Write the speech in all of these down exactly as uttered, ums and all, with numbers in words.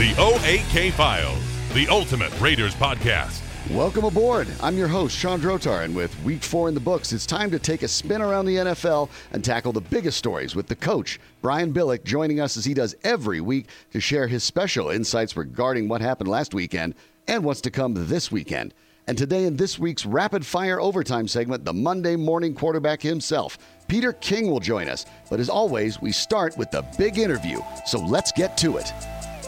The O A K Files, the ultimate Raiders podcast. Welcome aboard. I'm your host, Sean Drotar, and with week four in the books, it's time to take a spin around the N F L and tackle the biggest stories with the coach, Brian Billick, joining us as he does every week to share his special insights regarding what happened last weekend and what's to come this weekend. And today in this week's Rapid Fire Overtime segment, the Monday morning quarterback himself, Peter King, will join us. But as always, we start with the big interview, so let's get to it.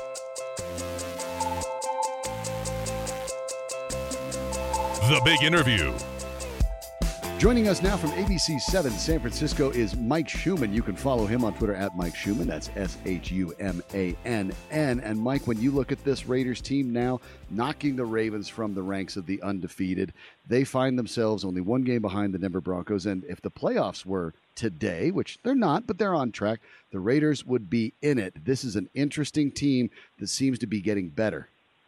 The big interview. Joining us now from A B C seven San Francisco is Mike Shuman. You can follow him on Twitter at Mike Shuman. That's S H U M A N N. And Mike, when you look at this Raiders team now knocking the Ravens from the ranks of the undefeated, they find themselves only one game behind the Denver Broncos. And if the playoffs were today, which they're not, but they're on track, the Raiders would be in it. This is an interesting team that seems to be getting better.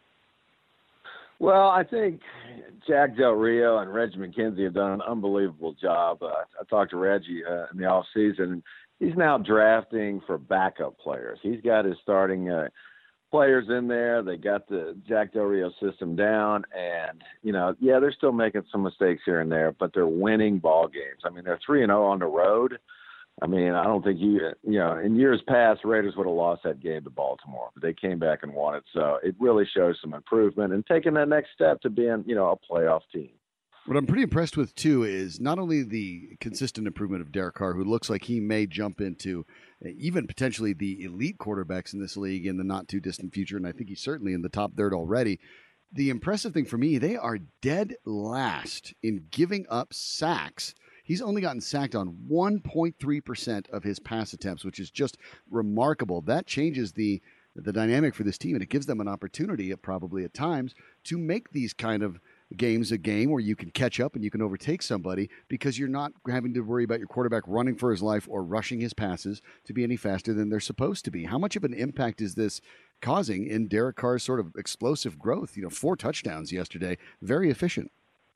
Well, I think Jack Del Rio and Reggie McKenzie have done an unbelievable job. Uh, I talked to Reggie uh, in the offseason, and he's now drafting for backup players. He's got his starting uh, players in there. They got the Jack Del Rio system down, and, you know, yeah, they're still making some mistakes here and there, but they're winning ball games. I mean, they're three and oh on the road. I mean, I don't think you, you know, in years past, Raiders would have lost that game to Baltimore, but they came back and won it. So it really shows some improvement and taking that next step to being, you know, a playoff team. What I'm pretty impressed with, too, is not only the consistent improvement of Derek Carr, who looks like he may jump into even potentially the elite quarterbacks in this league in the not-too-distant future, and I think he's certainly in the top third already. The impressive thing for me, they are dead last in giving up sacks. He's only gotten sacked on one point three percent of his pass attempts, which is just remarkable. That changes the the dynamic for this team, and it gives them an opportunity, probably at times, to make these kind of games a game where you can catch up and you can overtake somebody because you're not having to worry about your quarterback running for his life or rushing his passes to be any faster than they're supposed to be. How much of an impact is this causing in Derek Carr's sort of explosive growth? You know, four touchdowns yesterday, very efficient.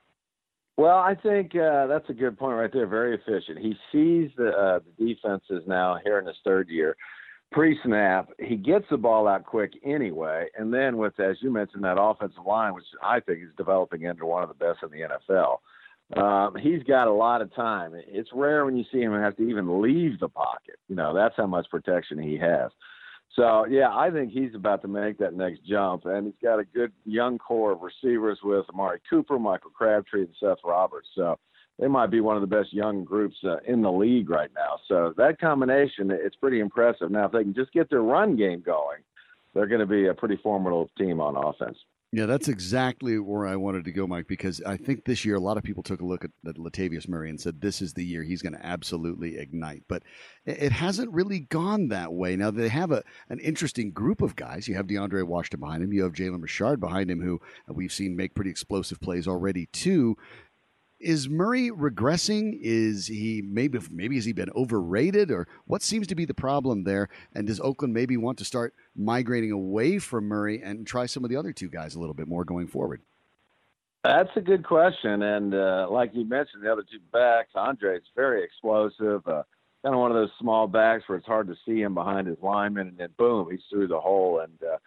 Well, I think uh, that's a good point right there. Very efficient. He sees the, uh, the defenses now here in his third year. Pre-snap, he gets the ball out quick anyway. And then with, as you mentioned, that offensive line, which I think is developing into one of the best in the N F L. Um, he's got a lot of time. It's rare when you see him have to even leave the pocket. You know, that's how much protection he has. So, yeah, I think he's about to make that next jump, and he's got a good young core of receivers with Amari Cooper, Michael Crabtree, and Seth Roberts. So they might be one of the best young groups uh, in the league right now. So that combination, it's pretty impressive. Now, if they can just get their run game going, they're going to be a pretty formidable team on offense. Yeah, that's exactly where I wanted to go, Mike, because I think this year a lot of people took a look at, at Latavius Murray and said this is the year he's going to absolutely ignite. But it, it hasn't really gone that way. Now, they have a an interesting group of guys. You have DeAndre Washington behind him. You have Jalen Richard behind him, who we've seen make pretty explosive plays already, too. Is Murray regressing? Is he maybe maybe has he been overrated, or what seems to be the problem there? And does Oakland maybe want to start migrating away from Murray and try some of the other two guys a little bit more going forward? That's a good question. And uh, like you mentioned, the other two backs, Andre is very explosive, uh, kind of one of those small backs where it's hard to see him behind his lineman, and then boom, he's through the hole. And uh,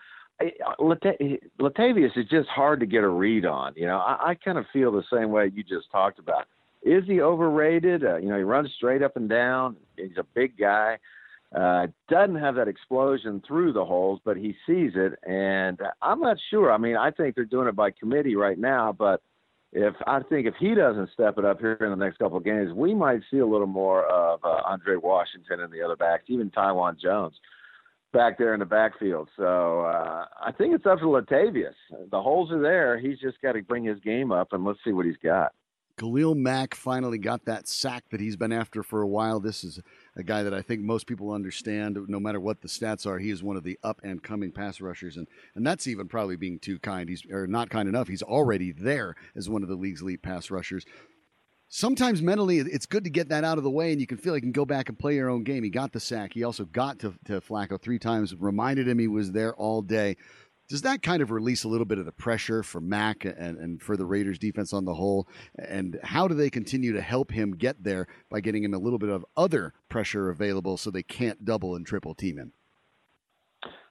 Latavius is just hard to get a read on. You know, I, I kind of feel the same way you just talked about. Is he overrated? Uh, you know, he runs straight up and down. He's a big guy. Uh, doesn't have that explosion through the holes, but he sees it. And I'm not sure. I mean, I think they're doing it by committee right now, but if I think if he doesn't step it up here in the next couple of games, we might see a little more of uh, Andre Washington and the other backs, even Taiwan Jones, back there in the backfield. So uh, I think it's up to Latavius. The holes are there. He's just got to bring his game up, and let's see what he's got. Khalil Mack finally got that sack that he's been after for a while. This is a guy that I think most people understand. No matter what the stats are, he is one of the up-and-coming pass rushers, and, and that's even probably being too kind. He's or not kind enough. He's already there as one of the league's elite pass rushers. Sometimes mentally, it's good to get that out of the way, and you can feel like you can go back and play your own game. He got the sack. He also got to, to Flacco three times, reminded him he was there all day. Does that kind of release a little bit of the pressure for Mack and, and for the Raiders defense on the whole? And how do they continue to help him get there by getting him a little bit of other pressure available so they can't double and triple team him?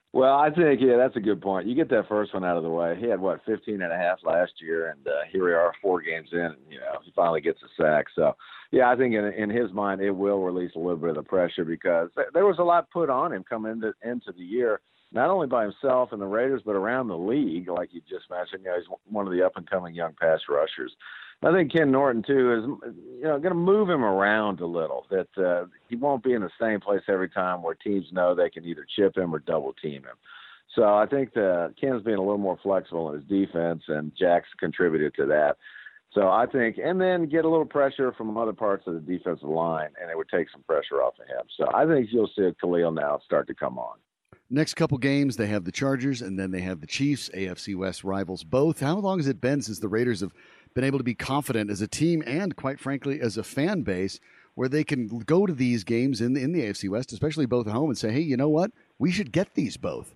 Well, I think, yeah, that's a good point. You get that first one out of the way. He had, what, fifteen and a half last year, and uh, here we are four games in, and, you know, he finally gets a sack. So, yeah, I think in, in his mind it will release a little bit of the pressure because th- there was a lot put on him coming into, into the year, not only by himself and the Raiders, but around the league, like you just mentioned. You know, he's one of the up-and-coming young pass rushers. I think Ken Norton, too, is, you know, going to move him around a little, that uh, he won't be in the same place every time where teams know they can either chip him or double-team him. So I think the Ken's being a little more flexible in his defense, and Jack's contributed to that. So I think – and then get a little pressure from other parts of the defensive line, and it would take some pressure off of him. So I think you'll see Khalil now start to come on. Next couple games, they have the Chargers, and then they have the Chiefs, A F C West rivals both. How long has it been since the Raiders have – been able to be confident as a team and, quite frankly, as a fan base where they can go to these games in the, in the A F C West, especially both at home, and say, hey, you know what? We should get these both.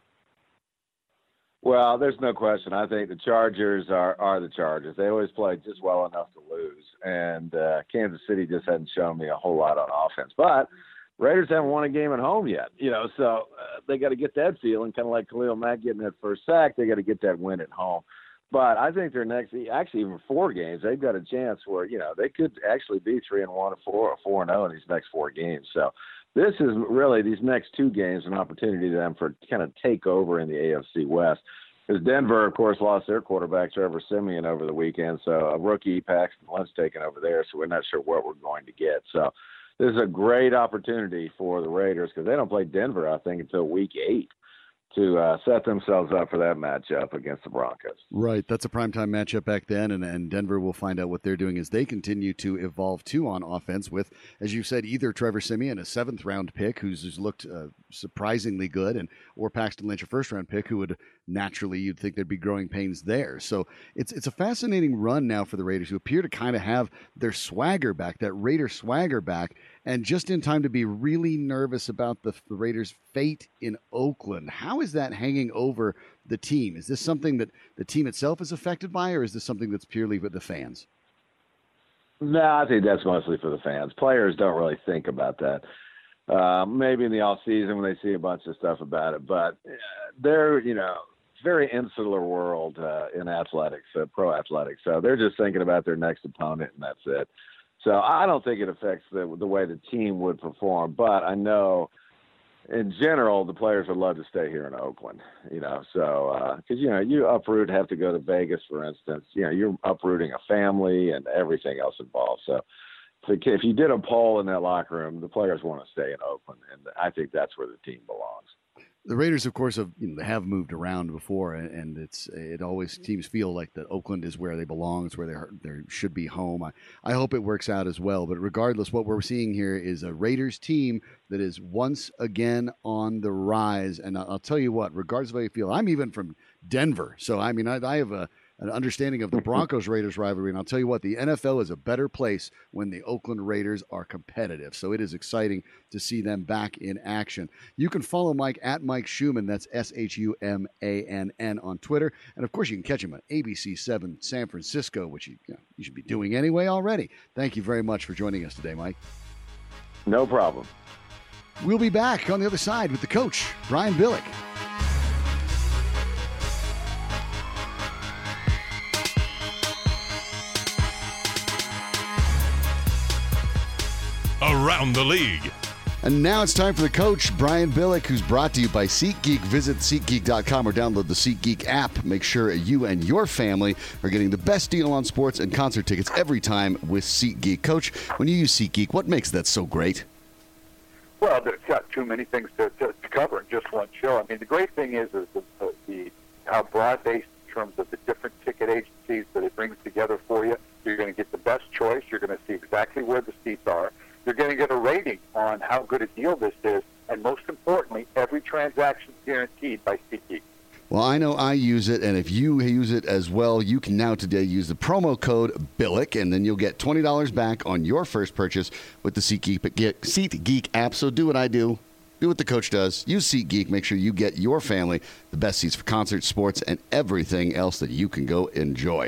Well, there's no question. I think the Chargers are, are the Chargers. They always play just well enough to lose, and uh, Kansas City just hadn't shown me a whole lot on offense. But Raiders haven't won a game at home yet, you know, so uh, they got to get that feeling, kind of like Khalil Mack getting that first sack. They got to get that win at home. But I think their next, actually even four games, they've got a chance where, you know, they could actually be three and one or four or four and zero in these next four games. So this is really these next two games an opportunity to them for kind of take over in the A F C West. Because Denver, of course, lost their quarterback Trevor Siemian over the weekend, so a rookie Paxton Lynch taken over there. So we're not sure what we're going to get. So this is a great opportunity for the Raiders because they don't play Denver, I think, until week eight. to uh, set themselves up for that matchup against the Broncos. Right. That's a primetime matchup back then, and, and Denver will find out what they're doing as they continue to evolve, too, on offense with, as you said, either Trevor Siemian, a seventh-round pick who's, who's looked uh, surprisingly good, and or Paxton Lynch, a first-round pick who would naturally, you'd think there'd be growing pains there. So it's it's a fascinating run now for the Raiders, who appear to kind of have their swagger back, that Raider swagger back, and just in time to be really nervous about the, the Raiders' fate in Oakland. How is that hanging over the team? Is this something that the team itself is affected by, or is this something that's purely with the fans? No, I think that's mostly for the fans. Players don't really think about that. Uh, maybe in the off season when they see a bunch of stuff about it, but they're, you know, very insular world uh, in athletics, uh, pro athletics. So they're just thinking about their next opponent, and that's it. So I don't think it affects the the way the team would perform, but I know in general the players would love to stay here in Oakland, you know, so because, uh, you know, you uproot, have to go to Vegas, for instance, you know, you're uprooting a family and everything else involved. So if you did a poll in that locker room, the players want to stay in Oakland, and I think that's where the team belongs. The Raiders, of course, have you know, they have moved around before, and it's it always teams feel like that Oakland is where they belong. It's where they they should be home. I, I hope it works out as well. But regardless, what we're seeing here is a Raiders team that is once again on the rise. And I'll tell you what, regardless of how you feel, I'm even from Denver, so I mean, I, I have a. an understanding of the Broncos-Raiders rivalry, and I'll tell you what, the N F L is a better place when the Oakland Raiders are competitive, so it is exciting to see them back in action. You can follow Mike at Mike Schumann, that's S H U M A N N on Twitter, and of course you can catch him on A B C seven San Francisco, which you, you, know, you should be doing anyway already. Thank you very much for joining us today, Mike. No problem. We'll be back on the other side with the coach, Brian Billick. Around the League. And now it's time for the coach, Brian Billick, who's brought to you by SeatGeek. Visit SeatGeek dot com or download the SeatGeek app. Make sure you and your family are getting the best deal on sports and concert tickets every time with SeatGeek. Coach, when you use SeatGeek, what makes that so great? Well, it's got too many things to, to, to cover in just one show. I mean, the great thing is, is the, the, the how broad-based in terms of the different ticket agencies that it brings together for you. You're going to get the best choice. You're going to see exactly where the seats are. You're going to get a rating on how good a deal this is, and most importantly, every transaction is guaranteed by SeatGeek. Well, I know I use it, and if you use it as well, you can now today use the promo code Billick, and then you'll get twenty dollars back on your first purchase with the SeatGeek, SeatGeek app. So do what I do. Do what the coach does. Use SeatGeek. Make sure you get your family the best seats for concerts, sports, and everything else that you can go enjoy.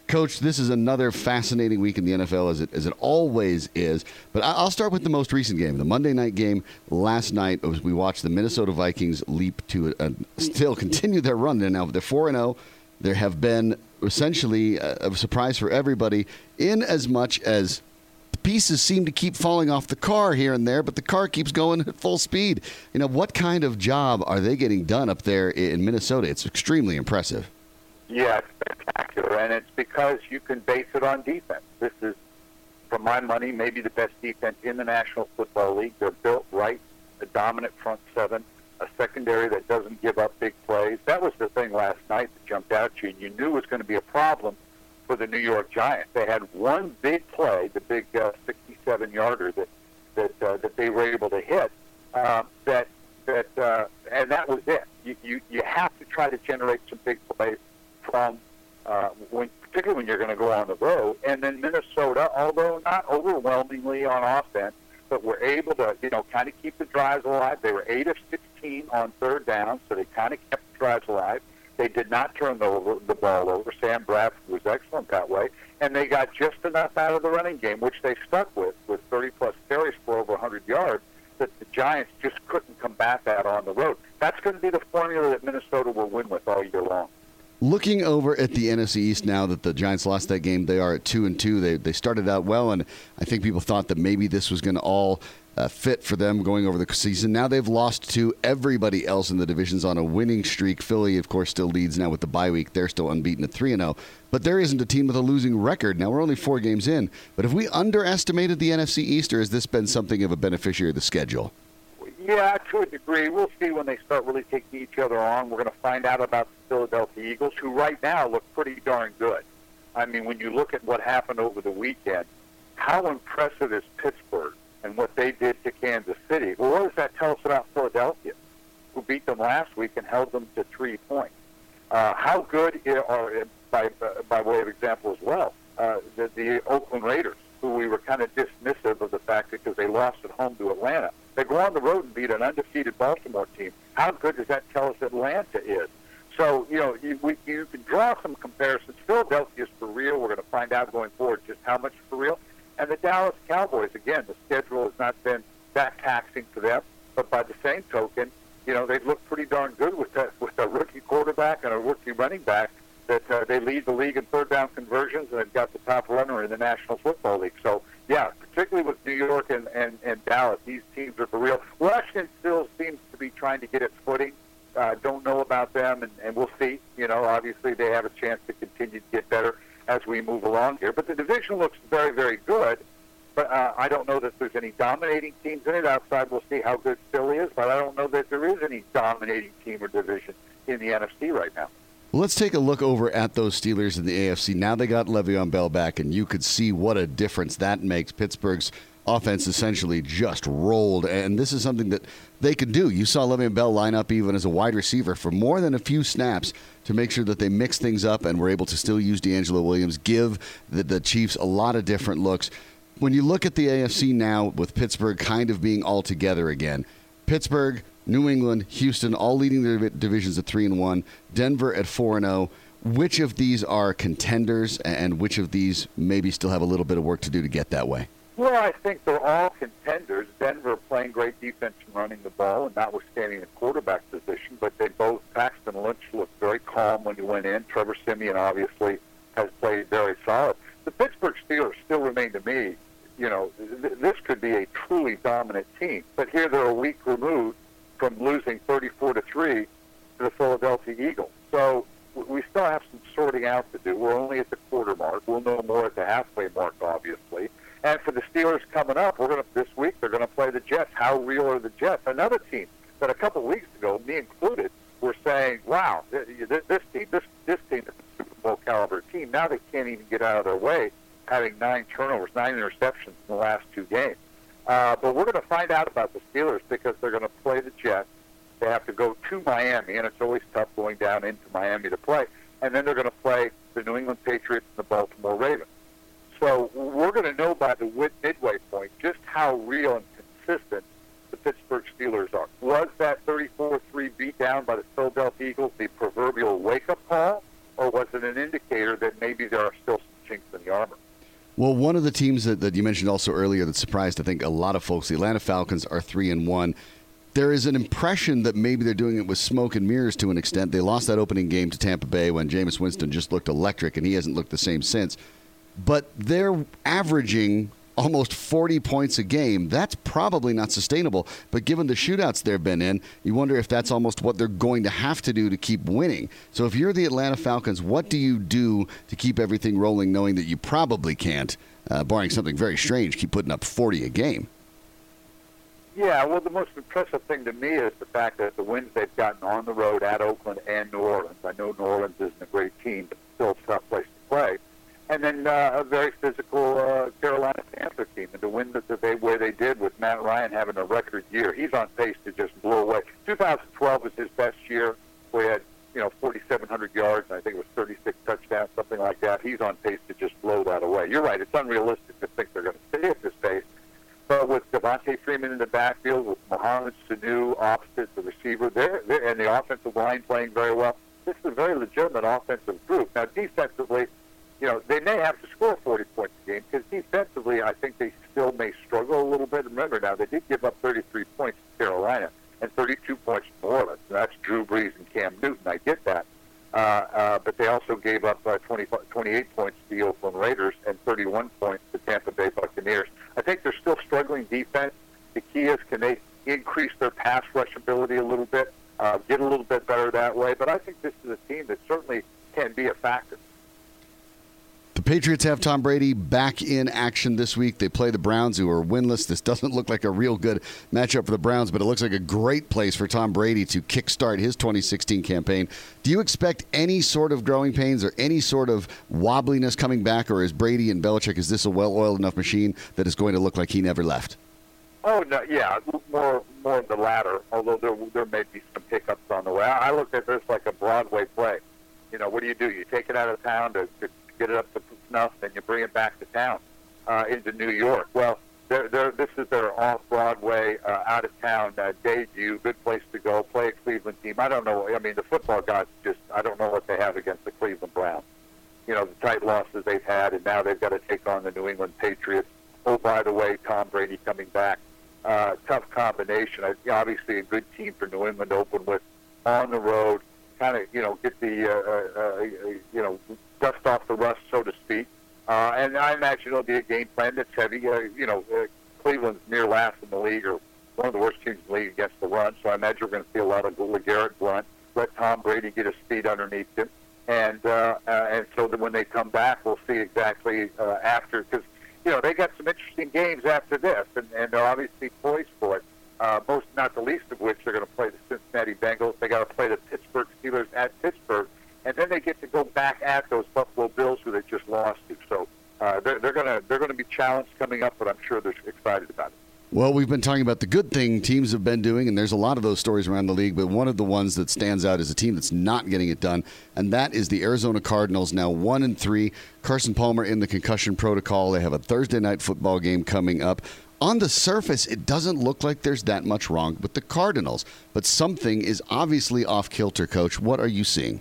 Coach, this is another fascinating week in the N F L, as it as it always is. But I'll start with the most recent game, the Monday night game last night. As we watched the Minnesota Vikings leap to a, a, still continue their run. They're now they're four and zero. There have been essentially a, a surprise for everybody, in as much as the pieces seem to keep falling off the car here and there, but the car keeps going at full speed. You know, what kind of job are they getting done up there in Minnesota? It's extremely impressive. Yeah, it's spectacular, and it's because you can base it on defense. This is, for my money, maybe the best defense in the National Football League. They're built right, a dominant front seven, a secondary that doesn't give up big plays. That was the thing last night that jumped out to you, and you knew it was going to be a problem for the New York Giants. They had one big play, the big uh, sixty-seven-yarder that that uh, that they were able to hit. Uh, that that uh, and that was it. You, you you have to try to generate some big plays from uh, when, particularly when you're going to go on the road. And then Minnesota, although not overwhelmingly on offense, but were able to, you know, kind of keep the drives alive. They were eight of sixteen on third down, so they kind of kept the drives alive. They did not turn the, the ball over. Sam Bradford was excellent that way. And they got just enough out of the running game, which they stuck with, with thirty-plus carries for over one hundred yards, that the Giants just couldn't combat that on the road. That's going to be the formula that Minnesota will win with all year long. Looking over at the N F C East now that the Giants lost that game, they are at two and two. They they started out well, and I think people thought that maybe this was going to all uh, fit for them going over the season. Now they've lost to everybody else in the divisions on a winning streak. Philly, of course, still leads now with the bye week. They're still unbeaten at three and zero. But there isn't a team with a losing record. Now we're only four games in. But have we underestimated the N F C East, or has this been something of a beneficiary of the schedule? Yeah, to a degree. We'll see when they start really taking each other on. We're going to find out about the Philadelphia Eagles, who right now look pretty darn good. I mean, when you look at what happened over the weekend, how impressive is Pittsburgh and what they did to Kansas City? Well, what does that tell us about Philadelphia, who beat them last week and held them to three points? Uh, how good are, by, uh, by way of example as well, uh, the, the Oakland Raiders, who we were kind of dismissive of the fact that because they lost at home to Atlanta. They go on the road and beat an undefeated Baltimore team. How good does that tell us Atlanta is? So, you know, you, we, you can draw some comparisons. Philadelphia is for real. We're going to find out going forward just how much for real. And the Dallas Cowboys, again, the schedule has not been that taxing for them. But by the same token, you know, they've looked pretty darn good with that, with a rookie quarterback and a rookie running back that uh, they lead the league in third down conversions, and they've got the top runner in the National Football League. So, yeah, particularly with New York and, and, and Dallas, these teams are for real. Washington still seems to be trying to get its footing. Uh, don't know about them, and, and we'll see. You know, obviously they have a chance to continue to get better as we move along here. But the division looks very, very good. But uh, I don't know that there's any dominating teams in it. Outside, we'll see how good Philly is. But I don't know that there is any dominating team or division in the N F C right now. Well, let's take a look over at those Steelers in the A F C. Now they got Le'Veon Bell back, and you could see what a difference that makes. Pittsburgh's offense essentially just rolled, and this is something that they could do. You saw Le'Veon Bell line up even as a wide receiver for more than a few snaps to make sure that they mix things up and were able to still use D'Angelo Williams, give the, the Chiefs a lot of different looks. When you look at the A F C now with Pittsburgh kind of being all together again, Pittsburgh, New England, Houston, all leading their divisions at three and one. Denver at four and zero. Which of these are contenders, and which of these maybe still have a little bit of work to do to get that way? Well, I think they're all contenders. Denver playing great defense and running the ball, and notwithstanding the quarterback position, but they both, Paxton Lynch looked very calm when he went in. Trevor Siemian obviously has played very solid. The Pittsburgh Steelers still remain to me, you know, th- this could be a truly dominant team. But here they're a week removed from losing thirty-four to three to the Philadelphia Eagles. So we still have some sorting out to do. We're only at the quarter mark. We'll know more at the halfway mark, obviously. And for the Steelers coming up, we're going to this week they're going to play the Jets. How real are the Jets? Another team that a couple of weeks ago, me included, were saying, "Wow, this team, this this team is a Super Bowl caliber team." Now they can't even get out of their way, having nine turnovers, nine interceptions in the last two games. Uh, but we're going to find out about the Steelers because they're going to play the Jets. They have to go to Miami, and it's always tough going down into Miami to play. And then they're going to play the New England Patriots and the Baltimore Ravens. So we're going to know by the midway point just how real and consistent the Pittsburgh Steelers are. Was that thirty-four three beat down by the Philadelphia Eagles the proverbial wake-up call, or was it an indicator that maybe there are still some chinks in the armor? Well, one of the teams that, that you mentioned also earlier that surprised, I think, a lot of folks, the Atlanta Falcons are three and one. There is an impression that maybe they're doing it with smoke and mirrors to an extent. They lost that opening game to Tampa Bay when Jameis Winston just looked electric, and he hasn't looked the same since. But they're averaging almost forty points a game. That's probably not sustainable. But given the shootouts they've been in, you wonder if that's almost what they're going to have to do to keep winning. So if you're the Atlanta Falcons, what do you do to keep everything rolling, knowing that you probably can't, uh, barring something very strange, keep putting up forty a game? Yeah, well, the most impressive thing to me is the fact that the wins they've gotten on the road at Oakland and New Orleans. I know New Orleans isn't a great team, but still a tough place to play. And then uh, a very physical uh, Carolina Panther team, and to win the, the way where they did with Matt Ryan having a record year. He's on pace to just blow away. twenty twelve was his best year. We had, you know, forty-seven hundred yards, and I think it was thirty-six touchdowns, something like that. He's on pace to just blow that away. You're right. It's unrealistic to think they're going to stay at this pace. But with Devontae Freeman in the backfield, with Mohamed Sanu opposite the receiver, they're, they're, and the offensive line playing very well, this is a very legitimate offensive group. Now, defensively, you know, they may have to score forty points a game because defensively, I think they still may struggle a little bit. Remember now, they did give up thirty-three points to Carolina and thirty-two points to New Orleans. That's Drew Brees and Cam Newton. I get that. Uh, uh, but they also gave up uh, twenty, twenty-eight points to the Oakland Raiders and thirty-one points to Tampa Bay Buccaneers. I think they're still struggling defense. The key is, can they increase their pass rush ability a little bit, uh, get a little bit better that way? But I think this is a team that certainly can be a factor. The Patriots have Tom Brady back in action this week. They play the Browns, who are winless. This doesn't look like a real good matchup for the Browns, but it looks like a great place for Tom Brady to kickstart his twenty sixteen campaign. Do you expect any sort of growing pains or any sort of wobbliness coming back, or is Brady and Belichick, is this a well-oiled enough machine that is going to look like he never left? Oh, no, yeah, more more the latter, although there, there may be some hiccups on the way. I look at this like a Broadway play. You know, what do you do? You take it out of town to, to get it up to snuff, then you bring it back to town, uh, into New York. Well, they're, they're, this is their off-Broadway, uh, out-of-town uh, debut, good place to go, play a Cleveland team. I don't know. I mean, the football guys just, I don't know what they have against the Cleveland Browns. You know, the tight losses they've had, and now they've got to take on the New England Patriots. Oh, by the way, Tom Brady coming back. Uh, tough combination. I, obviously, a good team for New England to open with on the road, kind of, you know, get the, uh, uh, uh, you know, dust off the rust, so to speak. Uh, and I imagine it'll be a game plan that's heavy. Uh, you know, uh, Cleveland's near last in the league, or one of the worst teams in the league against the run. So I imagine we're going to see a lot of LeGarrette Blount, let Tom Brady get his feet underneath him. And uh, uh, and so that when they come back, we'll see exactly uh, after, because, you know, they got some interesting games after this, and, and they're obviously poised for it. Uh, most, not the least of which, they're going to play the Cincinnati Bengals. They got to play the Pittsburgh Steelers at Pittsburgh, and then they get to go back at those Buffalo Bills who they just lost to. So uh, they're, they're going to they're going to be challenged coming up, but I'm sure they're excited about it. Well, we've been talking about the good thing teams have been doing, and there's a lot of those stories around the league, but one of the ones that stands out is a team that's not getting it done, and that is the Arizona Cardinals, now one and three. Carson Palmer in the concussion protocol. They have a Thursday night football game coming up. On the surface, it doesn't look like there's that much wrong with the Cardinals, but something is obviously off kilter, Coach. What are you seeing?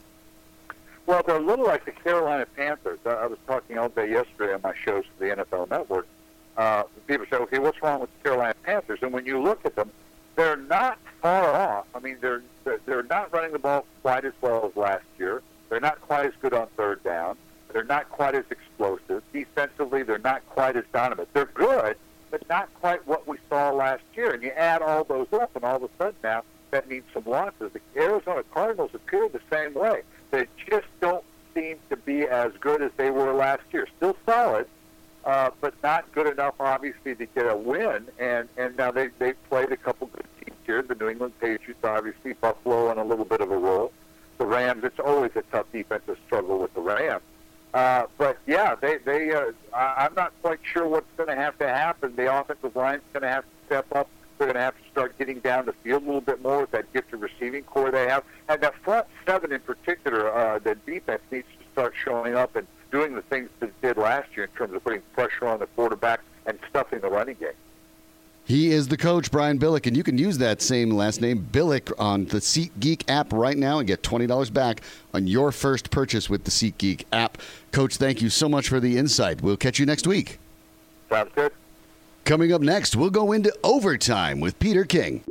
Well, they're a little like the Carolina Panthers. I was talking all day yesterday on my shows for the N F L Network. Uh, people say, okay, what's wrong with the Carolina Panthers? And when you look at them, they're not far off. I mean, they're they're not running the ball quite as well as last year. They're not quite as good on third down. They're not quite as explosive. Defensively, they're not quite as dominant. They're good, but not quite what we saw last year. And you add all those up, and all of a sudden now, that means some losses. The Arizona Cardinals appear the same way. They just don't seem to be as good as they were last year. Still solid, uh, but not good enough, obviously, to get a win. And, and now they, they've played a couple good teams here. The New England Patriots, obviously, Buffalo on a little bit of a roll. The Rams, it's always a tough defensive struggle with the Rams. Uh, but, yeah, they, they, uh, I, I'm not quite sure what's going to have to happen. The offensive line's going to have to step up. They're going to have to start getting down the field a little bit more with that gifted receiving core they have. And that front seven in particular, uh, the defense needs to start showing up and doing the things that it did last year in terms of putting pressure on the quarterback and stuffing the running game. He is the coach, Brian Billick, and you can use that same last name, Billick, on the SeatGeek app right now and get twenty dollars back on your first purchase with the SeatGeek app. Coach, thank you so much for the insight. We'll catch you next week. Sounds good. Coming up next, we'll go into overtime with Peter King.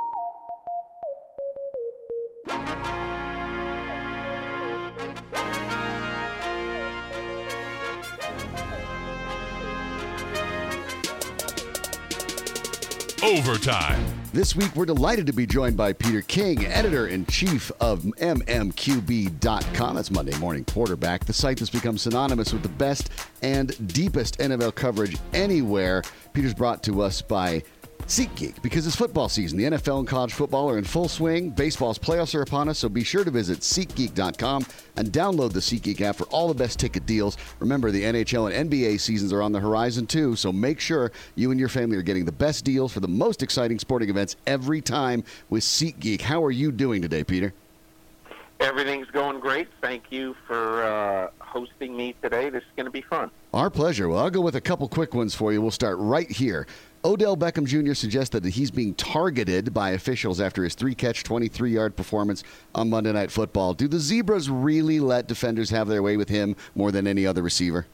Overtime. This week, we're delighted to be joined by Peter King, editor-in-chief of M M Q B dot com. That's Monday Morning Quarterback, the site that's become synonymous with the best and deepest N F L coverage anywhere. Peter's brought to us by SeatGeek, because it's football season. The N F L and college football are in full swing. Baseball's playoffs are upon us, so be sure to visit SeatGeek dot com and download the SeatGeek app for all the best ticket deals. Remember, the N H L and N B A seasons are on the horizon, too, so make sure you and your family are getting the best deals for the most exciting sporting events every time with SeatGeek. How are you doing today, Peter? Everything's going great. Thank you for uh, hosting me today. This is going to be fun. Our pleasure. Well, I'll go with a couple quick ones for you. We'll start right here. Odell Beckham Junior suggested that he's being targeted by officials after his three-catch, twenty-three-yard performance on Monday Night Football. Do the Zebras really let defenders have their way with him more than any other receiver?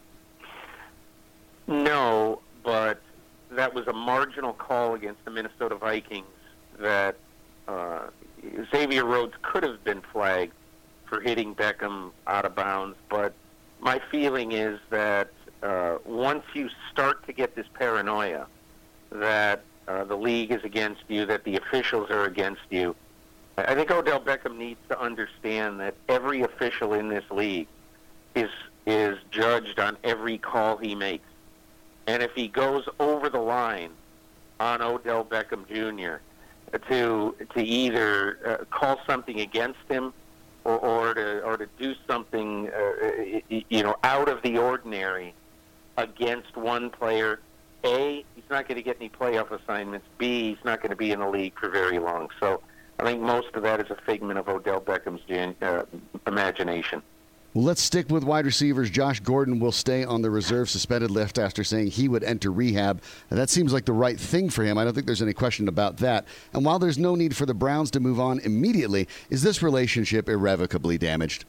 No, but that was a marginal call against the Minnesota Vikings that uh, Xavier Rhodes could have been flagged for hitting Beckham out of bounds. But my feeling is that uh, once you start to get this paranoia that uh, the league is against you, that the officials are against you, I think Odell Beckham needs to understand that every official in this league is is judged on every call he makes. And if he goes over the line on Odell Beckham Junior to to either uh, call something against him or, or to or to do something uh, you know out of the ordinary against one player, A, he's not going to get any playoff assignments. B, he's not going to be in the league for very long. So I think most of that is a figment of Odell Beckham's uh, imagination. Well, let's stick with wide receivers. Josh Gordon will stay on the reserve suspended list after saying he would enter rehab. And that seems like the right thing for him. I don't think there's any question about that. And while there's no need for the Browns to move on immediately, is this relationship irrevocably damaged?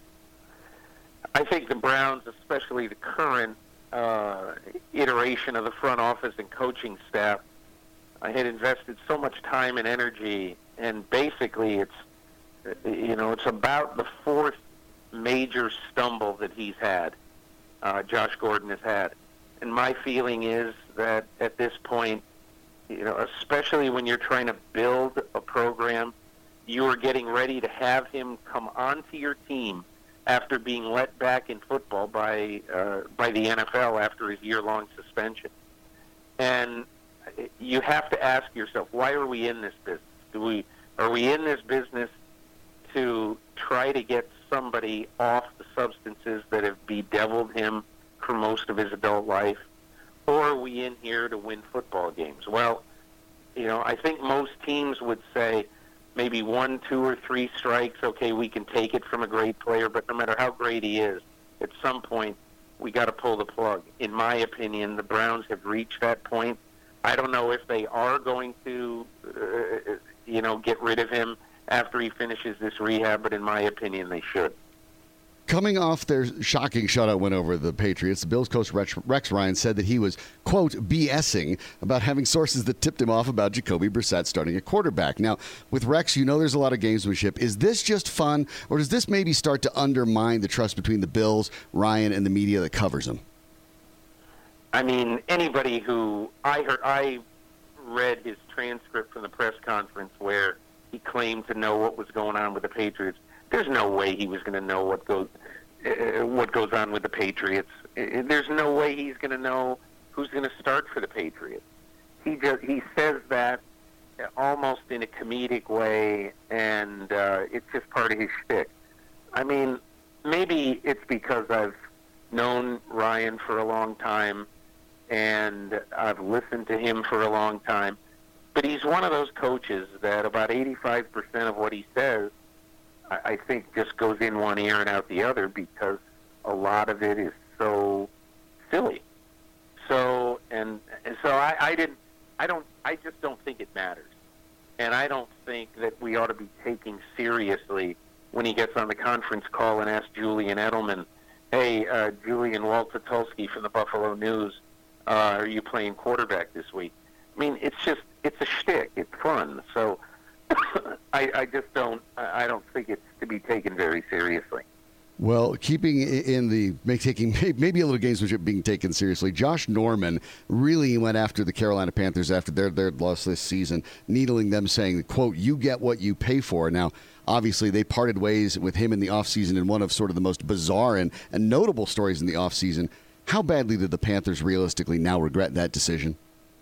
I think the Browns, especially the current uh, iteration of the front office and coaching staff, I had invested so much time and energy, and basically it's, you know, it's about the fourth major stumble that he's had, uh, Josh Gordon has had. And my feeling is that at this point, you know, especially when you're trying to build a program, you are getting ready to have him come onto your team after being let back in football by uh, by the N F L after his year-long suspension. And you have to ask yourself, why are we in this business? Do we are we in this business to try to get somebody off the substances that have bedeviled him for most of his adult life, or are we in here to win football games? Well, you know, I think most teams would say maybe one, two, or three strikes, okay, we can take it from a great player, but no matter how great he is, at some point, we got to pull the plug. In my opinion, the Browns have reached that point. I don't know if they are going to, uh, you know, get rid of him after he finishes this rehab, but in my opinion, they should. Coming off their shocking shutout win over the Patriots, the Bills coach Rex, Rex Ryan said that he was, quote, BSing about having sources that tipped him off about Jacoby Brissett starting at quarterback. Now, with Rex, you know there's a lot of gamesmanship. Is this just fun, or does this maybe start to undermine the trust between the Bills, Ryan, and the media that covers them? I mean, anybody who I heard, I read his transcript from the press conference where he claimed to know what was going on with the Patriots. There's no way he was going to know what goes uh, what goes on with the Patriots. Uh, there's no way he's going to know who's going to start for the Patriots. He just he says that almost in a comedic way, and uh, it's just part of his shtick. I mean, maybe it's because I've known Ryan for a long time, and I've listened to him for a long time. But he's one of those coaches that about eighty-five percent of what he says, I, I think, just goes in one ear and out the other because a lot of it is so silly. So, and, and so I, I didn't, I don't. I just don't think it matters, and I don't think that we ought to be taking seriously when he gets on the conference call and asks Julian Edelman, "Hey, uh, Julian Waltotulski from the Buffalo News, uh, are you playing quarterback this week?" I mean, it's just it's a shtick. It's fun. So I, I just don't. I don't think it's to be taken very seriously. Well, keeping in the taking maybe a little gamesmanship being taken seriously, Josh Norman really went after the Carolina Panthers after their their loss this season, needling them, saying, quote, "You get what you pay for." Now, obviously, they parted ways with him in the offseason in one of sort of the most bizarre and, and notable stories in the offseason. How badly did the Panthers realistically now regret that decision?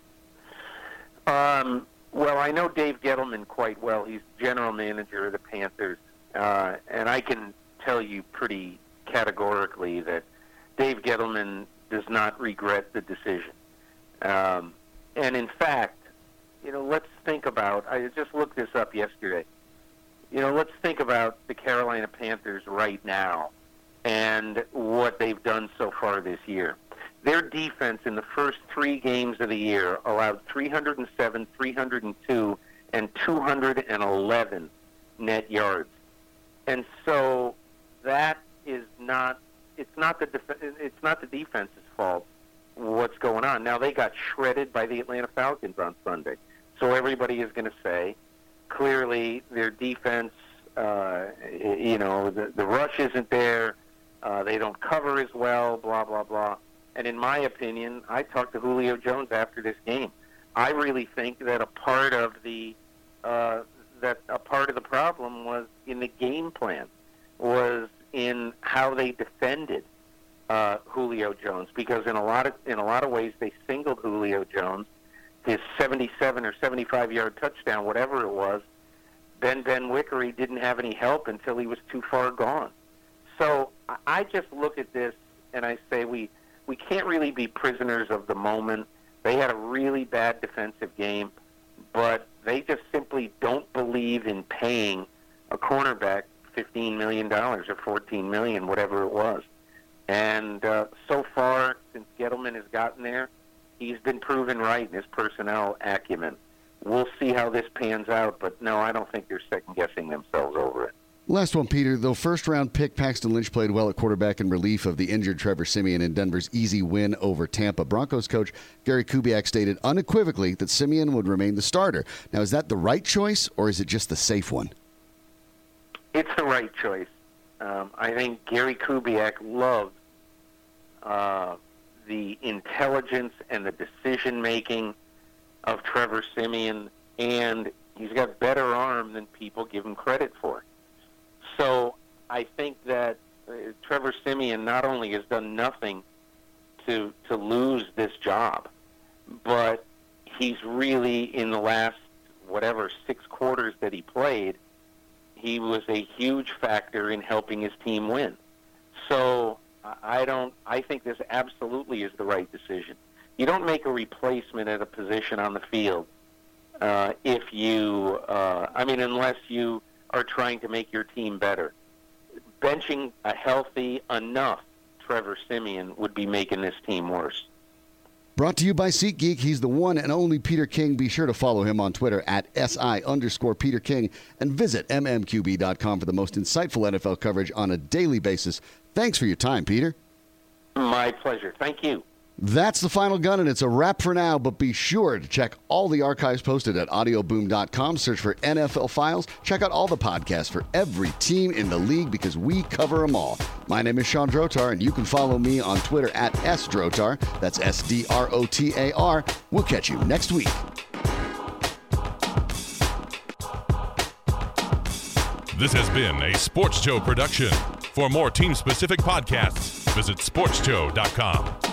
Um, well, I know Dave Gettleman quite well. He's general manager of the Panthers, uh, and I can tell you pretty categorically that Dave Gettleman does not regret the decision. Um, and in fact, you know, let's think about, I just looked this up yesterday, you know, let's think about the Carolina Panthers right now and what they've done so far this year. Their defense in the first three games of the year allowed three hundred seven, three hundred two, and two hundred eleven net yards. And so that is not, it's not the def- it's not the defense's fault what's going on. Now, they got shredded by the Atlanta Falcons on Sunday. So everybody is going to say, clearly, their defense, uh, you know, the, the rush isn't there. Uh, they don't cover as well, blah, blah, blah. And in my opinion, I talked to Julio Jones after this game. I really think that a part of the uh, that a part of the problem was in the game plan, was in how they defended uh, Julio Jones, because in a lot of in a lot of ways they singled Julio Jones, his seventy-seven or seventy-five yard touchdown, whatever it was. Ben Ben Wickery didn't have any help until he was too far gone. So I just look at this and I say we we can't really be prisoners of the moment. They had a really bad defensive game, but they just simply don't believe in paying a cornerback fifteen million dollars or fourteen million dollars, whatever it was. And uh, so far, since Gettleman has gotten there, he's been proven right in his personnel acumen. We'll see how this pans out, but no, I don't think they're second-guessing themselves over it. Last one, Peter. Though first-round pick Paxton Lynch played well at quarterback in relief of the injured Trevor Siemian in Denver's easy win over Tampa, Broncos coach Gary Kubiak stated unequivocally that Siemian would remain the starter. Now, is that the right choice, or is it just the safe one? It's the right choice. Um, I think Gary Kubiak loves uh, the intelligence and the decision-making of Trevor Siemian, and he's got better arm than people give him credit for. So I think that uh, Trevor Siemian not only has done nothing to to lose this job, but he's really, in the last, whatever, six quarters that he played, he was a huge factor in helping his team win. So I don't. I think this absolutely is the right decision. You don't make a replacement at a position on the field uh, if you, uh, I mean, unless you are trying to make your team better. Benching a healthy enough Trevor Siemian would be making this team worse. Brought to you by SeatGeek. He's the one and only Peter King. Be sure to follow him on Twitter at SI underscore Peter King and visit M M Q B dot com for the most insightful N F L coverage on a daily basis. Thanks for your time, Peter. My pleasure. Thank you. That's the final gun, and it's a wrap for now, but be sure to check all the archives posted at audio boom dot com. Search for N F L Files. Check out all the podcasts for every team in the league because we cover them all. My name is Sean Drotar, and you can follow me on Twitter at S Drotar. That's S D R O T A R. We'll catch you next week. This has been a Sports Show production. For more team-specific podcasts, visit sports show dot com.